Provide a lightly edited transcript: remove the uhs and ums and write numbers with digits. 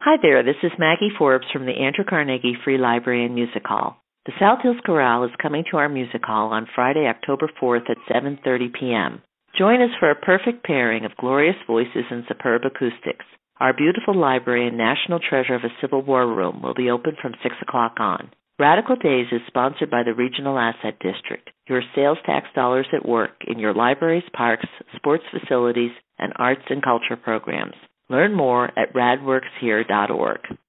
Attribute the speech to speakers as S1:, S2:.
S1: Hi there, this is Maggie Forbes from the Andrew Carnegie Free Library and Music Hall. The South Hills Chorale is coming to our music hall on Friday, October 4th at 7:30 p.m. Join us for a perfect pairing of glorious voices and superb acoustics. Our beautiful library and national treasure of a Civil War room will be open from 6 o'clock on. Radical Days is sponsored by the Regional Asset District, your sales tax dollars at work in your libraries, parks, sports facilities, and arts and culture programs. Learn more at radworkshere.org.